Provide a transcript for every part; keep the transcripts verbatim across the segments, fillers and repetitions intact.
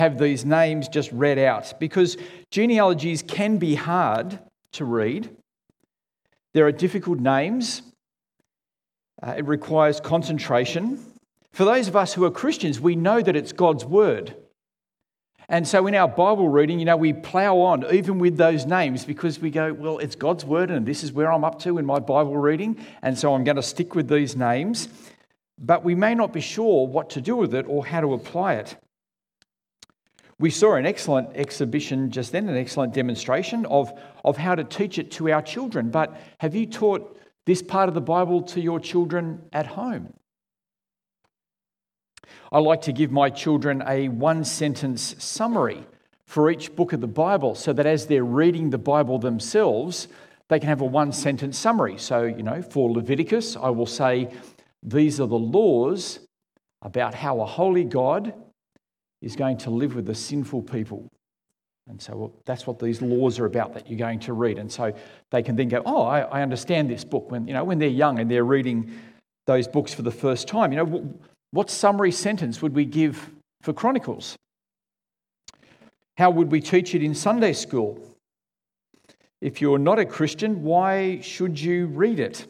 have these names just read out because genealogies can be hard to read. There are difficult names. Uh, it requires concentration. For those of us who are Christians, we know that it's God's word. And so in our Bible reading, you know, we plough on even with those names because we go, well, it's God's word and this is where I'm up to in my Bible reading. And so I'm going to stick with these names. But we may not be sure what to do with it or how to apply it. We saw an excellent exhibition just then, an excellent demonstration of, of how to teach it to our children. But have you taught this part of the Bible to your children at home? I like to give my children a one-sentence summary for each book of the Bible so that as they're reading the Bible themselves, they can have a one-sentence summary. So, you know, for Leviticus, I will say, these are the laws about how a holy God is going to live with the sinful people. And so well, that's what these laws are about that you're going to read. And so they can then go, oh, I, I understand this book. When, you know, when they're young and they're reading those books for the first time, you know, what summary sentence would we give for Chronicles? How would we teach it in Sunday school? If you're not a Christian, why should you read it?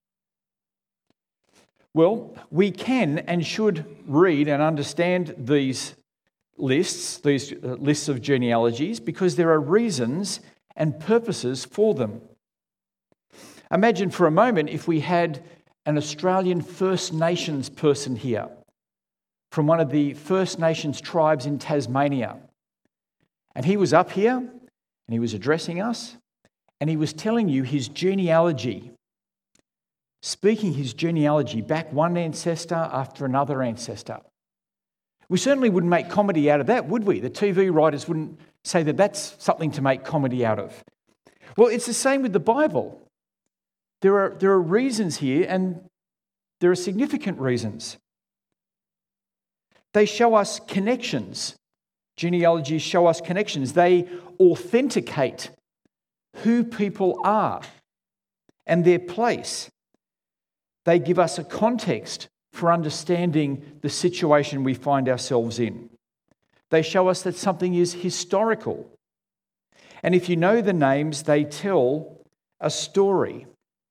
Well, we can and should read and understand these lists, these lists of genealogies, because there are reasons and purposes for them. Imagine for a moment if we had an Australian First Nations person here from one of the First Nations tribes in Tasmania. And he was up here and he was addressing us and he was telling you his genealogy, speaking his genealogy back one ancestor after another ancestor. We certainly wouldn't make comedy out of that, would we? The T V writers wouldn't say that that's something to make comedy out of. Well, it's the same with the Bible. There are, there are reasons here, and there are significant reasons. They show us connections. Genealogies show us connections. They authenticate who people are and their place. They give us a context for understanding the situation we find ourselves in. They show us that something is historical. And if you know the names, they tell a story.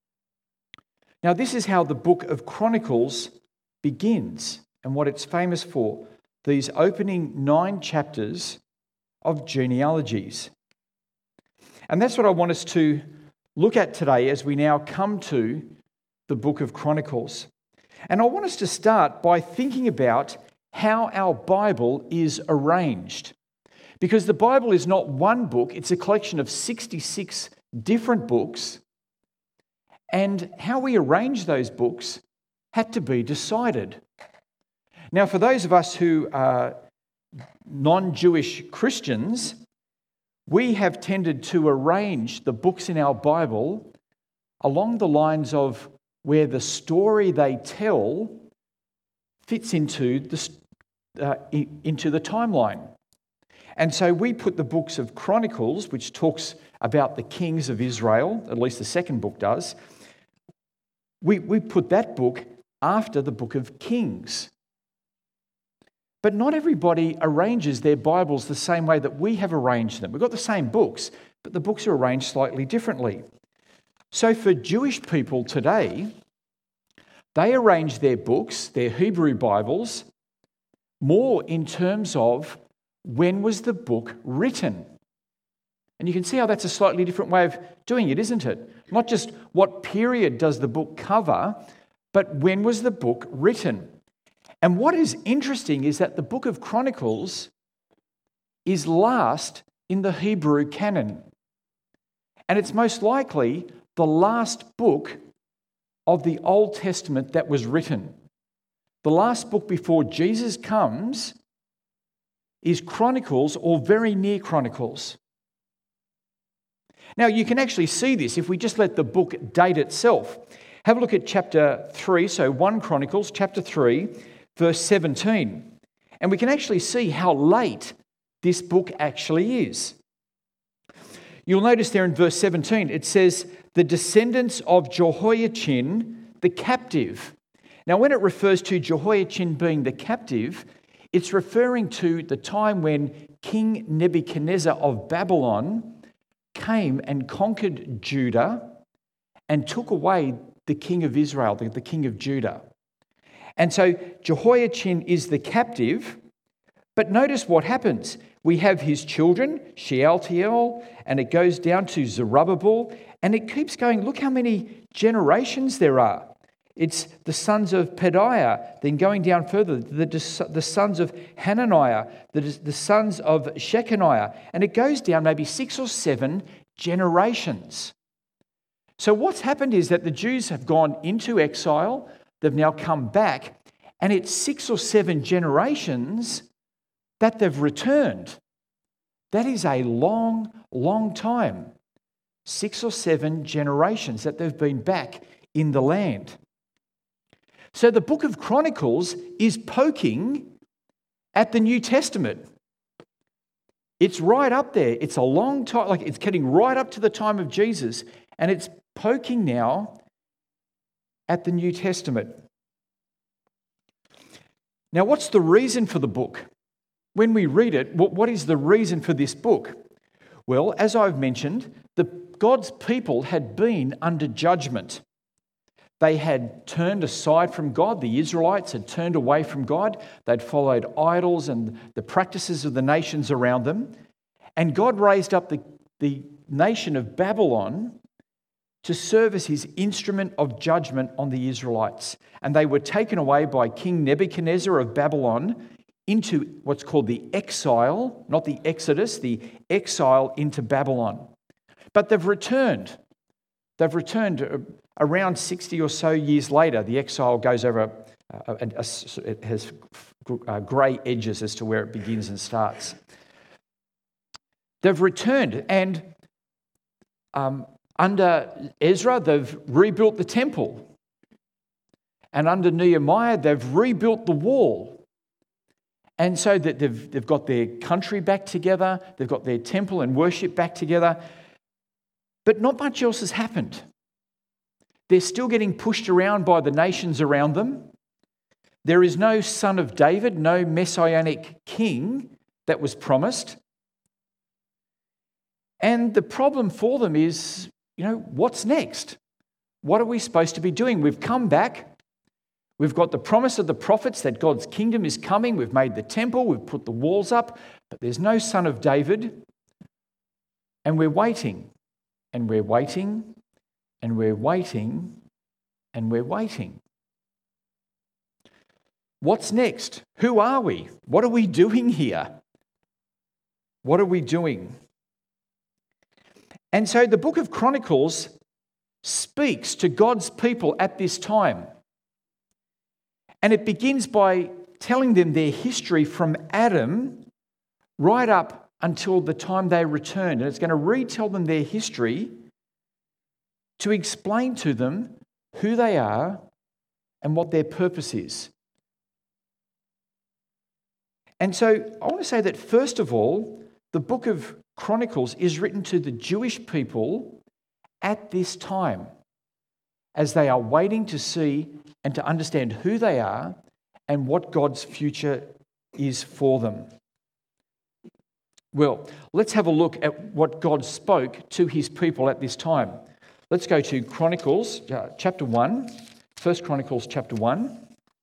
Now, this is how the book of Chronicles begins and what it's famous for, these opening nine chapters of genealogies. And that's what I want us to look at today as we now come to the book of Chronicles. And I want us to start by thinking about how our Bible is arranged. Because the Bible is not one book, it's a collection of sixty-six different books. And how we arrange those books had to be decided. Now, for those of us who are non-Jewish Christians, we have tended to arrange the books in our Bible along the lines of where the story they tell fits into the, uh, into the timeline. And so we put the books of Chronicles, which talks about the kings of Israel, at least the second book does, we, we put that book after the book of Kings. But not everybody arranges their Bibles the same way that we have arranged them. We've got the same books, but the books are arranged slightly differently. So for Jewish people today, they arrange their books, their Hebrew Bibles, more in terms of when was the book written. And you can see how that's a slightly different way of doing it, isn't it? Not just what period does the book cover, but when was the book written. And what is interesting is that the book of Chronicles is last in the Hebrew canon. And it's most likely the last book of the Old Testament that was written. The last book before Jesus comes is Chronicles or very near Chronicles. Now, you can actually see this if we just let the book date itself. Have a look at chapter three, so First Chronicles, chapter three, verse seventeen. And we can actually see how late this book actually is. You'll notice there in verse seventeen, it says, the descendants of Jehoiachin, the captive. Now, when it refers to Jehoiachin being the captive, It's referring to the time when King Nebuchadnezzar of Babylon came and conquered Judah and took away the king of Israel, the, the king of Judah. And so Jehoiachin is the captive, but notice what happens. We have his children, Shealtiel, and it goes down to Zerubbabel, and it keeps going. Look how many generations there are. It's the sons of Pedaiah, then going down further, the, the sons of Hananiah, the, the sons of Shechaniah, and it goes down maybe six or seven generations. So what's happened is that the Jews have gone into exile, they've now come back, and it's six or seven generations that they've returned. That is a long, long time. Six or seven generations that they've been back in the land. So the book of Chronicles is poking at the New Testament. It's right up there. It's a long time, like it's getting right up to the time of Jesus, and it's poking now at the New Testament. Now, what's the reason for the book? When we read it, what is the reason for this book? Well, as I've mentioned, the God's people had been under judgment. They had turned aside from God. The Israelites had turned away from God. They'd followed idols and the practices of the nations around them. And God raised up the, the nation of Babylon to serve as his instrument of judgment on the Israelites. And they were taken away by King Nebuchadnezzar of Babylon into what's called the exile, not the Exodus, the exile into Babylon. But they've returned. They've returned around sixty or so years later. The exile goes over, uh, a, a, it has uh, grey edges as to where it begins and starts. They've returned, and um, under Ezra, they've rebuilt the temple. And under Nehemiah, they've rebuilt the wall. And so that they've, they've got their country back together, they've got their temple and worship back together, but not much else has happened. They're still getting pushed around by the nations around them. There is no son of David, no messianic king that was promised. And the problem for them is, you know, what's next? What are we supposed to be doing? We've come back. We've got the promise of the prophets that God's kingdom is coming. We've made the temple. We've put the walls up. But there's no son of David. And we're waiting. And we're waiting. And we're waiting. And we're waiting. What's next? Who are we? What are we doing here? What are we doing? And so the book of Chronicles speaks to God's people at this time. And it begins by telling them their history from Adam right up until the time they returned. And it's going to retell them their history to explain to them who they are and what their purpose is. And so I want to say that, first of all, the book of Chronicles is written to the Jewish people at this time as they are waiting to see and to understand who they are and what God's future is for them. Well, let's have a look at what God spoke to his people at this time. Let's go to Chronicles uh, chapter one, First Chronicles chapter one.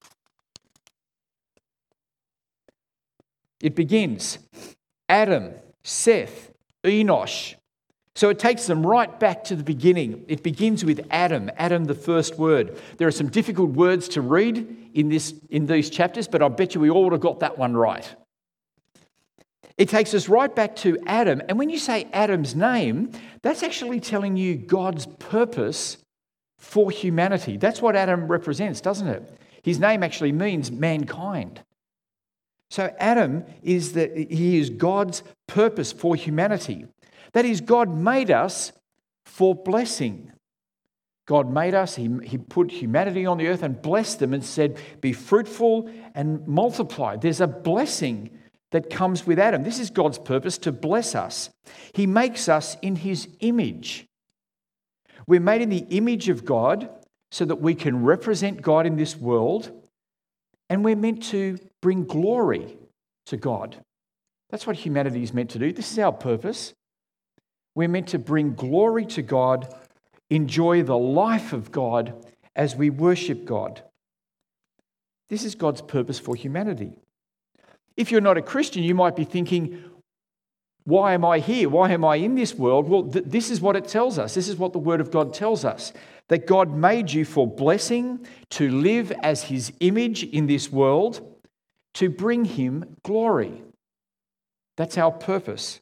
It begins, Adam, Seth, Enosh. So it takes them right back to the beginning. It begins with Adam, Adam the first word. There are some difficult words to read in this in these chapters, but I bet you we all would have got that one right. It takes us right back to Adam. And when you say Adam's name, that's actually telling you God's purpose for humanity. That's what Adam represents, doesn't it? His name actually means mankind. So Adam is the he is God's purpose for humanity. That is, God made us for blessing. God made us, he, he put humanity on the earth and blessed them and said, be fruitful and multiply. There's a blessing that comes with Adam. This is God's purpose, to bless us. He makes us in his image. We're made in the image of God so that we can represent God in this world And we're meant to bring glory to God. That's what humanity is meant to do. This is our purpose. We're meant to bring glory to God, enjoy the life of God as we worship God. This is God's purpose for humanity. If you're not a Christian, you might be thinking, why am I here? Why am I in this world? Well, th- this is what it tells us. This is what the Word of God tells us. That God made you for blessing, to live as His image in this world, to bring Him glory. That's our purpose.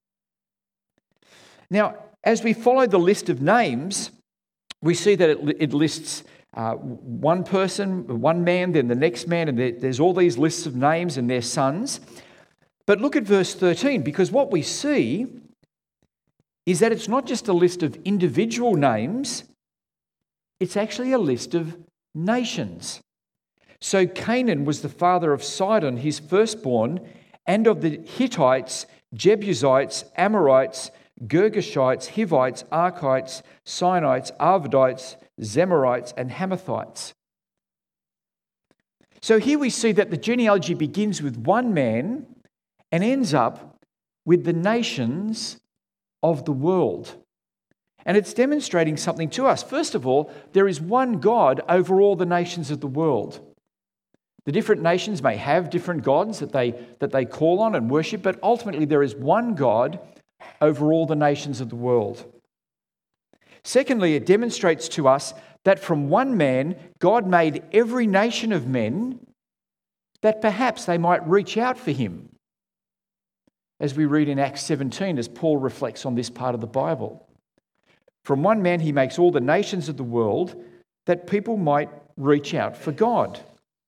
Now, as we follow the list of names, we see that it, it lists uh, one person, one man, then the next man, and there, there's all these lists of names and their sons. But look at verse thirteen, because what we see is that it's not just a list of individual names, it's actually a list of nations. So Canaan was the father of Sidon, his firstborn, and of the Hittites, Jebusites, Amorites, Girgashites, Hivites, Archites, Sinites, Arvadites, Zemarites, and Hamathites. So here we see that the genealogy begins with one man and ends up with the nations of the world. And it's demonstrating something to us. First of all, there is one God over all the nations of the world. The different nations may have different gods that they, that they call on and worship, but ultimately there is one God over all the nations of the world. Secondly, it demonstrates to us that from one man, God made every nation of men that perhaps they might reach out for him. As we read in Acts seventeen, as Paul reflects on this part of the Bible. From one man, he makes all the nations of the world that people might reach out for God.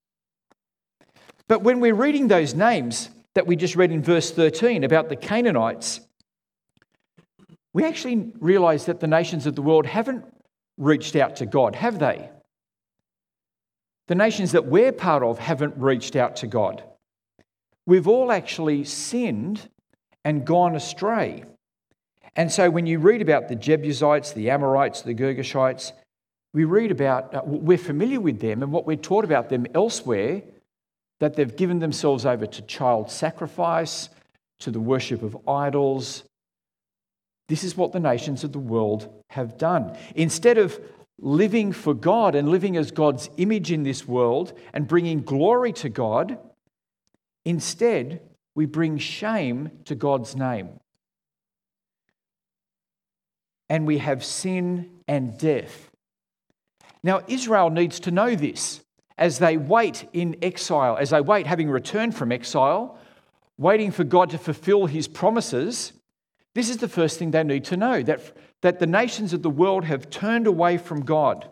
But when we're reading those names that we just read in verse thirteen about the Canaanites, we actually realise that the nations of the world haven't reached out to God, have they? The nations that we're part of haven't reached out to God. We've all actually sinned and gone astray. And so when you read about the Jebusites, the Amorites, the Girgashites, we read about, uh, we're familiar with them and what we're taught about them elsewhere, that they've given themselves over to child sacrifice, to the worship of idols. This is what the nations of the world have done. Instead of living for God and living as God's image in this world and bringing glory to God, instead we bring shame to God's name. And we have sin and death. Now, Israel needs to know this as they wait in exile, as they wait having returned from exile, waiting for God to fulfill his promises. This is the first thing they need to know, that, that the nations of the world have turned away from God.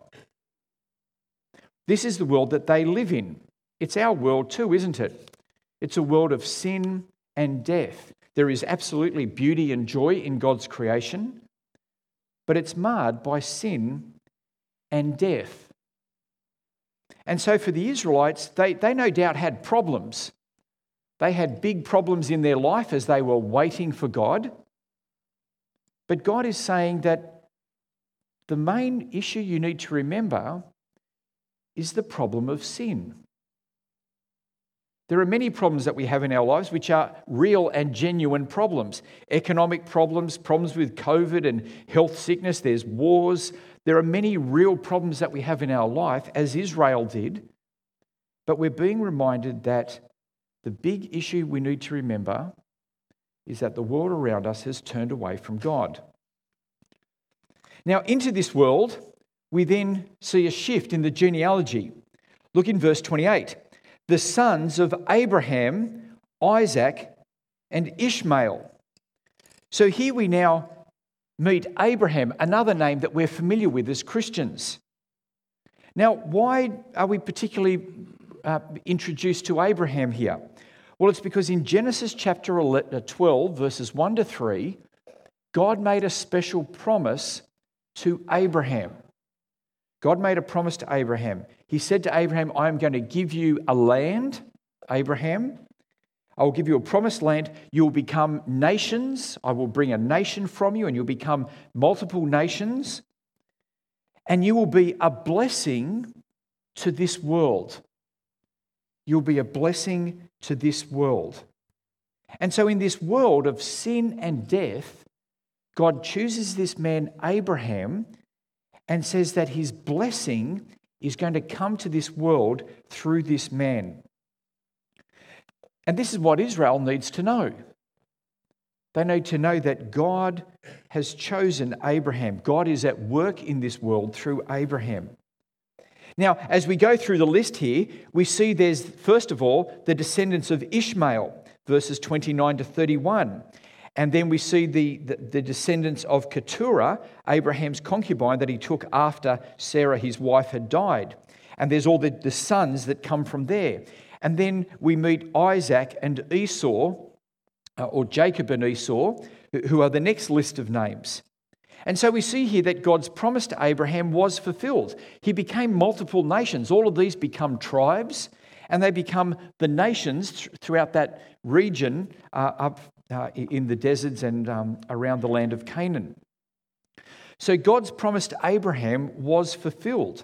This is the world that they live in. It's our world too, isn't it? It's a world of sin and death. There is absolutely beauty and joy in God's creation, but it's marred by sin and death. And so for the Israelites, they, they no doubt had problems. They had big problems in their life as they were waiting for God. But God is saying that the main issue you need to remember is the problem of sin. There are many problems that we have in our lives which are real and genuine problems. Economic problems, problems with COVID and health sickness, there's wars. There are many real problems that we have in our life, as Israel did. But we're being reminded that the big issue we need to remember is that the world around us has turned away from God. Now, into this world, we then see a shift in the genealogy. Look in verse twenty-eight. The sons of Abraham, Isaac, and Ishmael. So here we now meet Abraham, another name that we're familiar with as Christians. Now, why are we particularly uh, introduced to Abraham here? Well, it's because in Genesis chapter twelve, verses one to three, God made a special promise to Abraham. God made a promise to Abraham. He said to Abraham, I am going to give you a land, Abraham. I will give you a promised land. You will become nations. I will bring a nation from you and you'll become multiple nations. And you will be a blessing to this world. you'll be a blessing to this world. And so in this world of sin and death, God chooses this man, Abraham, and says that his blessing is going to come to this world through this man. And this is what Israel needs to know. They need to know that God has chosen Abraham. God is at work in this world through Abraham. Now, as we go through the list here, we see there's, first of all, the descendants of Ishmael, verses twenty-nine to thirty-one. And then we see the, the, the descendants of Keturah, Abraham's concubine that he took after Sarah, his wife, had died. And there's all the, the sons that come from there. And then we meet Isaac and Esau, uh, or Jacob and Esau, who are the next list of names. And so we see here that God's promise to Abraham was fulfilled. He became multiple nations. All of these become tribes, and they become the nations th- throughout that region uh, up uh, in the deserts and um, around the land of Canaan. So God's promise to Abraham was fulfilled.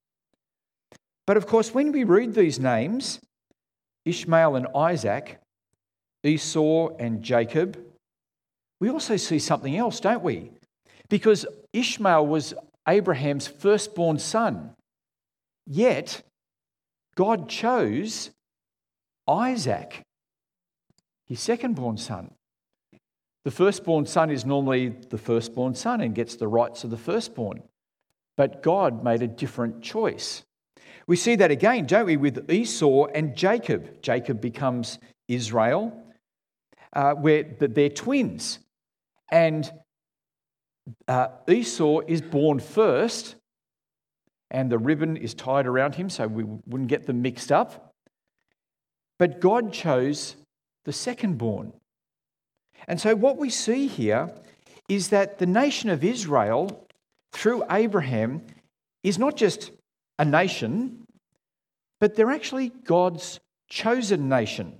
But of course, when we read these names, Ishmael and Isaac, Esau and Jacob, we also see something else, don't we? Because Ishmael was Abraham's firstborn son. Yet, God chose Isaac, his second-born son. The firstborn son is normally the firstborn son and gets the rights of the firstborn. But God made a different choice. We see that again, don't we, with Esau and Jacob. Jacob becomes Israel, uh, where they're twins. And Uh, Esau is born first, and the ribbon is tied around him so we wouldn't get them mixed up. But God chose the second-born. And so what we see here is that the nation of Israel, through Abraham, is not just a nation, but they're actually God's chosen nation.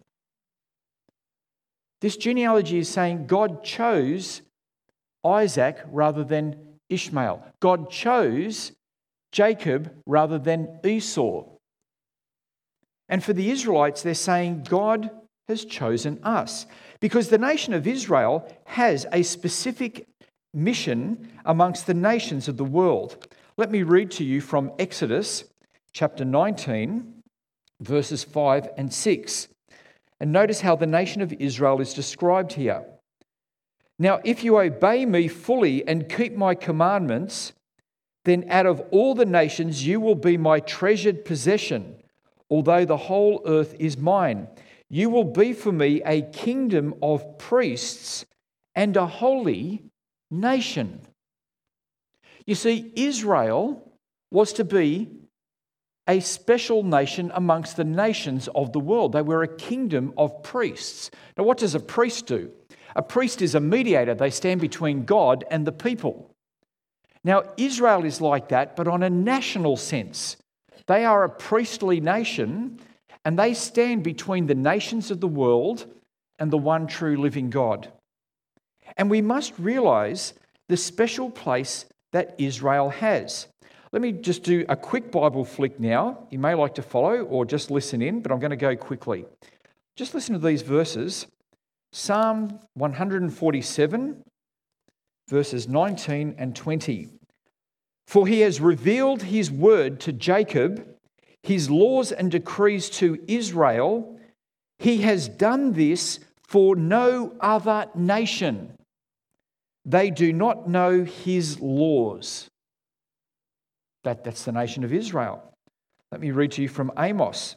This genealogy is saying God chose Isaac rather than Ishmael. God chose Jacob rather than Esau. And for the Israelites, they're saying God has chosen us, because the nation of Israel has a specific mission amongst the nations of the world. Let me read to you from Exodus chapter nineteen, verses five and six. And notice how the nation of Israel is described here. Now, if you obey me fully and keep my commandments, then out of all the nations you will be my treasured possession, although the whole earth is mine. You will be for me a kingdom of priests and a holy nation. You see, Israel was to be a special nation amongst the nations of the world. They were a kingdom of priests. Now, what does a priest do? A priest is a mediator. They stand between God and the people. Now, Israel is like that, but on a national sense. They are a priestly nation, and they stand between the nations of the world and the one true living God. And we must realise the special place that Israel has. Let me just do a quick Bible flick now. You may like to follow or just listen in, but I'm going to go quickly. Just listen to these verses. Psalm one forty-seven, verses nineteen and twenty. For he has revealed his word to Jacob, his laws and decrees to Israel. He has done this for no other nation. They do not know his laws. That, that's the nation of Israel. Let me read to you from Amos.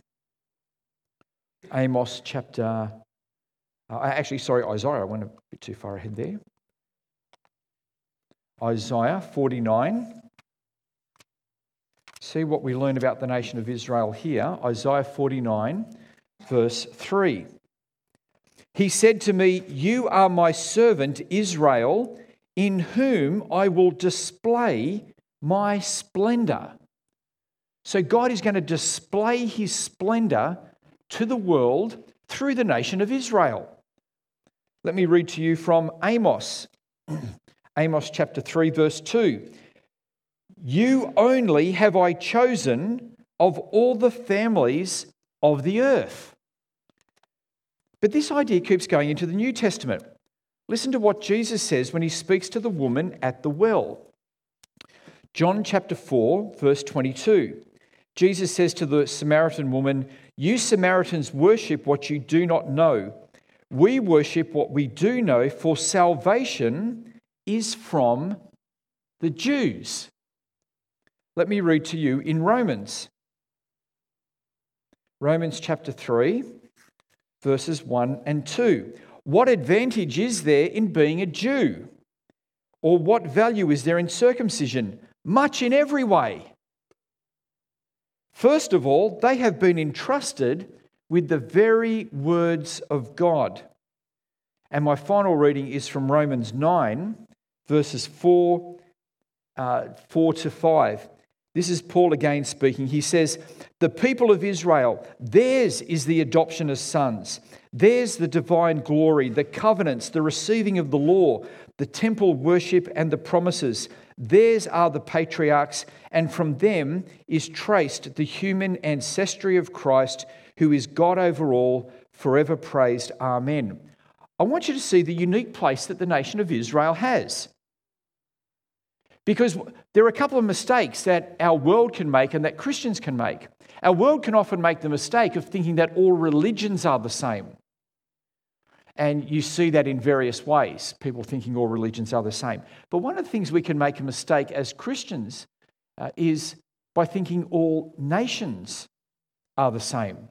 Amos chapter... Uh, actually, sorry, Isaiah. I went a bit too far ahead there. Isaiah forty-nine. See what we learn about the nation of Israel here. Isaiah forty-nine, verse three. He said to me, "You are my servant Israel, in whom I will display my splendour." So God is going to display his splendour to the world through the nation of Israel. Let me read to you from Amos. Amos chapter three, verse two. You only have I chosen of all the families of the earth. But this idea keeps going into the New Testament. Listen to what Jesus says when he speaks to the woman at the well. John chapter four, verse twenty-two. Jesus says to the Samaritan woman, "You Samaritans worship what you do not know. We worship what we do know, for salvation is from the Jews." Let me read to you in Romans. Romans chapter three, verses one and two. What advantage is there in being a Jew? Or what value is there in circumcision? Much in every way. First of all, they have been entrusted with the very words of God. And my final reading is from Romans nine, verses four, uh, four to five. This is Paul again speaking. He says, "The people of Israel, theirs is the adoption as sons. Theirs the divine glory, the covenants, the receiving of the law, the temple worship and the promises. Theirs are the patriarchs, and from them is traced the human ancestry of Christ, who is God over all, forever praised. Amen." I want you to see the unique place that the nation of Israel has. Because there are a couple of mistakes that our world can make and that Christians can make. Our world can often make the mistake of thinking that all religions are the same. And you see that in various ways, people thinking all religions are the same. But one of the things we can make a mistake as Christians uh, is by thinking all nations are the same.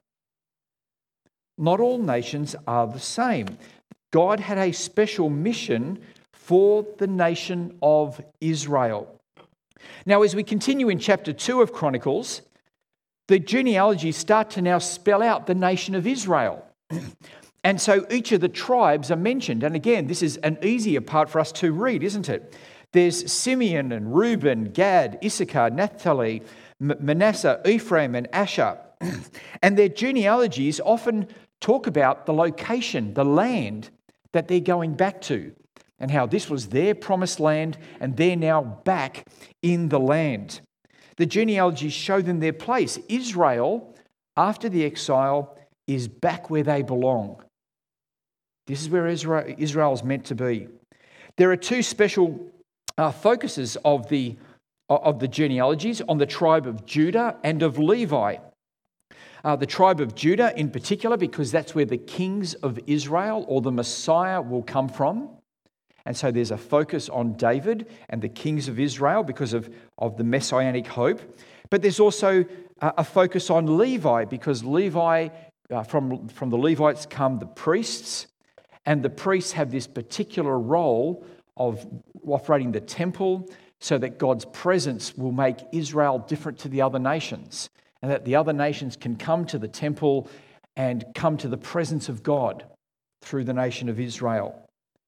Not all nations are the same. God had a special mission for the nation of Israel. Now, as we continue in chapter two of Chronicles, the genealogies start to now spell out the nation of Israel. And so each of the tribes are mentioned. And again, this is an easier part for us to read, isn't it? There's Simeon and Reuben, Gad, Issachar, Naphtali, Manasseh, Ephraim and Asher. And their genealogies often talk about the location, the land that they're going back to, and how this was their promised land and they're now back in the land. The genealogies show them their place. Israel, after the exile, is back where they belong. This is where Israel, Israel is meant to be. There are two special uh, focuses of the, of the genealogies on the tribe of Judah and of Levi. Uh, the tribe of Judah in particular, because that's where the kings of Israel or the Messiah will come from. And so there's a focus on David and the kings of Israel because of, of the messianic hope. But there's also uh, a focus on Levi, because Levi, uh, from, from the Levites come the priests, and the priests have this particular role of operating the temple so that God's presence will make Israel different to the other nations, and that the other nations can come to the temple and come to the presence of God through the nation of Israel.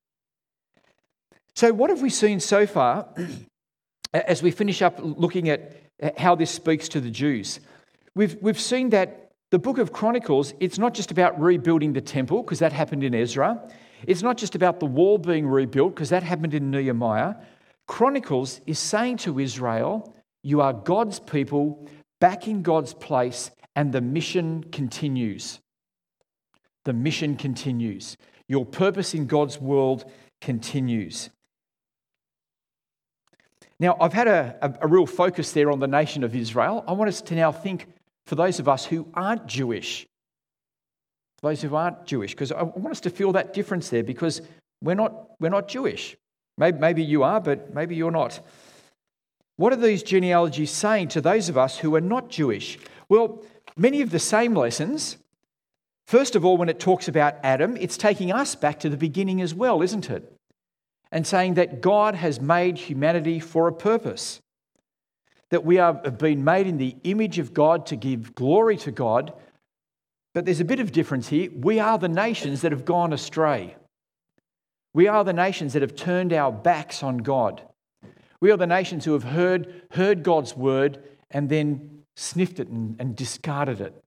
So what have we seen so far as we finish up looking at how this speaks to the Jews? We've, we've seen that the book of Chronicles, it's not just about rebuilding the temple, because that happened in Ezra. It's not just about the wall being rebuilt, because that happened in Nehemiah. Chronicles is saying to Israel, you are God's people, back in God's place, and the mission continues. The mission continues. Your purpose in God's world continues. Now, I've had a, a, a real focus there on the nation of Israel. I want us to now think, for those of us who aren't Jewish, those who aren't Jewish, because I want us to feel that difference there, because we're not, we're not Jewish. Maybe, maybe you are, but maybe you're not. What are these genealogies saying to those of us who are not Jewish? Well, many of the same lessons. First of all, when it talks about Adam, it's taking us back to the beginning as well, isn't it? And saying that God has made humanity for a purpose. That we are, have been made in the image of God to give glory to God. But there's a bit of difference here. We are the nations that have gone astray. We are the nations that have turned our backs on God. We are the nations who have heard, heard God's word and then sniffed it and, and discarded it.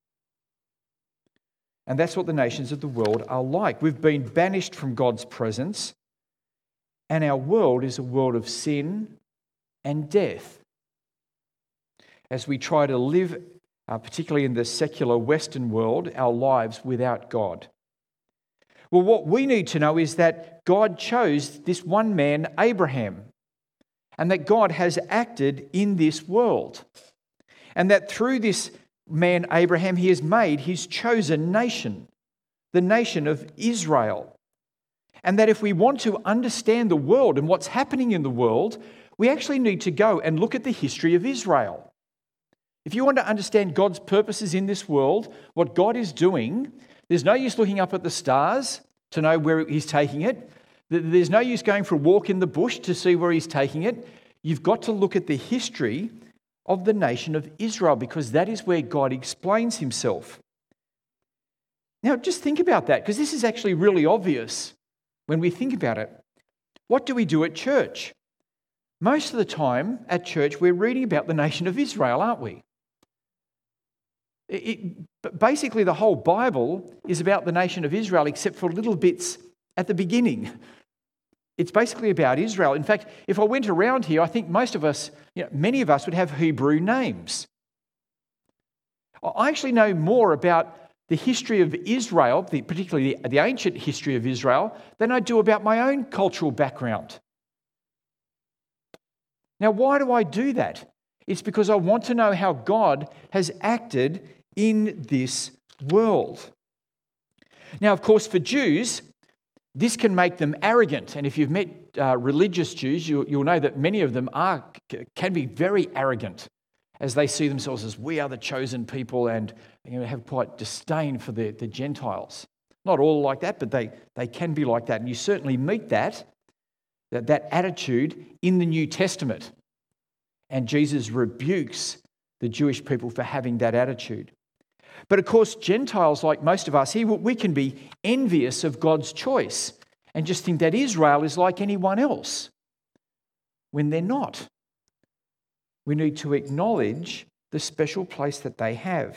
And that's what the nations of the world are like. We've been banished from God's presence, and our world is a world of sin and death. As we try to live uh, particularly in the secular Western world, our lives without God? Well, what we need to know is that God chose this one man, Abraham, and that God has acted in this world. And that through this man, Abraham, he has made his chosen nation, the nation of Israel. And that if we want to understand the world and what's happening in the world, we actually need to go and look at the history of Israel. If you want to understand God's purposes in this world, what God is doing, there's no use looking up at the stars to know where he's taking it. There's no use going for a walk in the bush to see where he's taking it. You've got to look at the history of the nation of Israel, because that is where God explains himself. Now, just think about that, because this is actually really obvious when we think about it. What do we do at church? Most of the time at church, we're reading about the nation of Israel, aren't we? It, basically, the whole Bible is about the nation of Israel, except for little bits at the beginning. It's basically about Israel. In fact, if I went around here, I think most of us, you know, many of us would have Hebrew names. I actually know more about the history of Israel, the, particularly the, the ancient history of Israel, than I do about my own cultural background. Now, why do I do that? It's because I want to know how God has acted in this world. Now, of course, for Jews, this can make them arrogant. And if you've met uh, religious Jews, you, you'll know that many of them are can be very arrogant as they see themselves as we are the chosen people, and you know, have quite disdain for the, the Gentiles. Not all like that, but they, they can be like that. And you certainly meet that, that, that attitude in the New Testament. And Jesus rebukes the Jewish people for having that attitude. But of course, Gentiles, like most of us here, we can be envious of God's choice and just think that Israel is like anyone else, when they're not. We need to acknowledge the special place that they have.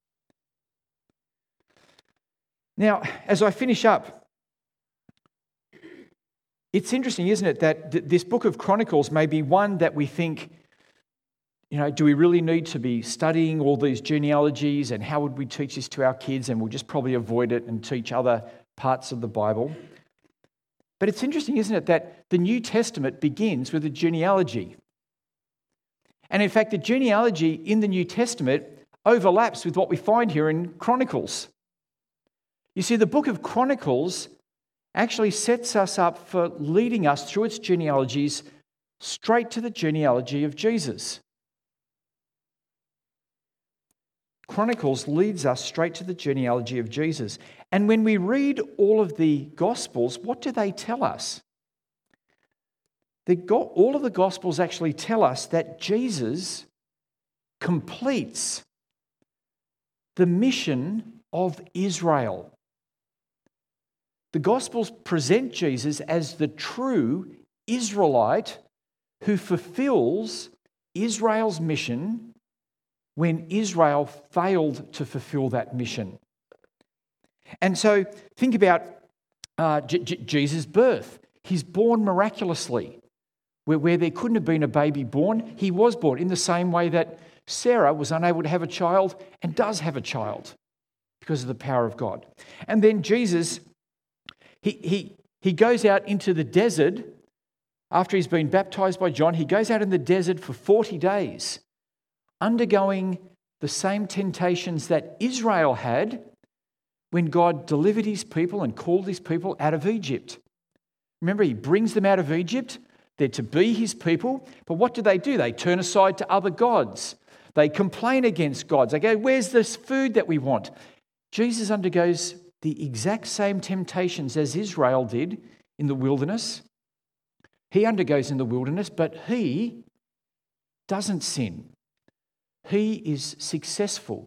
Now, as I finish up, it's interesting, isn't it, that th- this book of Chronicles may be one that we think, you know, do we really need to be studying all these genealogies, and how would we teach this to our kids? And we'll just probably avoid it and teach other parts of the Bible. But it's interesting, isn't it, that the New Testament begins with a genealogy. And in fact, the genealogy in the New Testament overlaps with what we find here in Chronicles. You see, the book of Chronicles actually sets us up for leading us through its genealogies straight to the genealogy of Jesus. Chronicles leads us straight to the genealogy of Jesus. And when we read all of the Gospels, what do they tell us? The, all of the Gospels actually tell us that Jesus completes the mission of Israel. The Gospels present Jesus as the true Israelite who fulfills Israel's mission when Israel failed to fulfill that mission. And so think about uh, J- J- Jesus' birth. He's born miraculously. Where, where there couldn't have been a baby born, he was born, in the same way that Sarah was unable to have a child and does have a child because of the power of God. And then Jesus, he, he, he goes out into the desert after he's been baptized by John. He goes out in the desert for forty days, undergoing the same temptations that Israel had when God delivered his people and called his people out of Egypt. Remember, he brings them out of Egypt. They're to be his people. But what do they do? They turn aside to other gods. They complain against gods. They go, where's this food that we want? Jesus undergoes the exact same temptations as Israel did in the wilderness. He undergoes in the wilderness, but he doesn't sin. He is successful.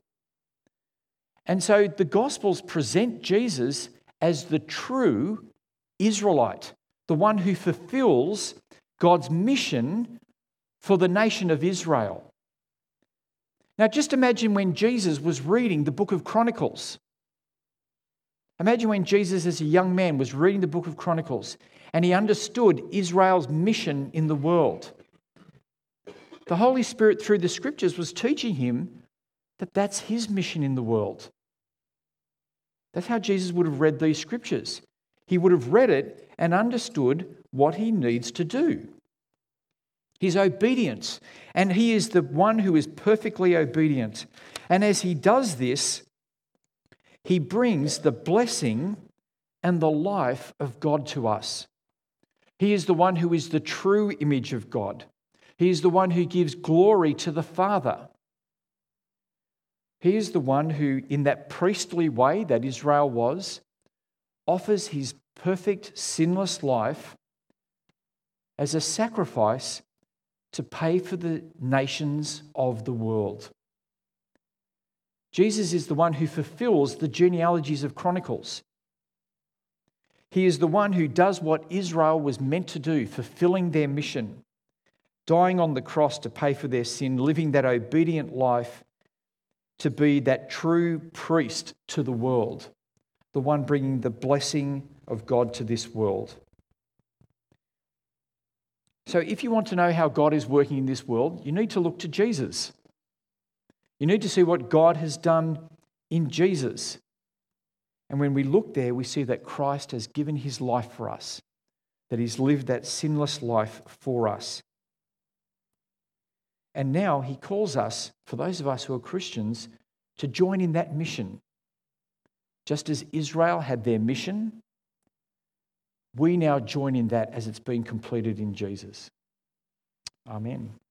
And so the Gospels present Jesus as the true Israelite, the one who fulfills God's mission for the nation of Israel. Now, just imagine when Jesus was reading the book of Chronicles. Imagine when Jesus, as a young man, was reading the book of Chronicles and he understood Israel's mission in the world. The Holy Spirit, through the Scriptures, was teaching him that that's his mission in the world. That's how Jesus would have read these scriptures. He would have read it and understood what he needs to do. His obedience. And he is the one who is perfectly obedient. And as he does this, he brings the blessing and the life of God to us. He is the one who is the true image of God. He is the one who gives glory to the Father. He is the one who, in that priestly way that Israel was, offers his perfect, sinless life as a sacrifice to pay for the nations of the world. Jesus is the one who fulfills the genealogies of Chronicles. He is the one who does what Israel was meant to do, fulfilling their mission, dying on the cross to pay for their sin, living that obedient life to be that true priest to the world, the one bringing the blessing of God to this world. So if you want to know how God is working in this world, you need to look to Jesus. You need to see what God has done in Jesus. And when we look there, we see that Christ has given his life for us, that he's lived that sinless life for us. And now he calls us, for those of us who are Christians, to join in that mission. Just as Israel had their mission, we now join in that as it's been completed in Jesus. Amen.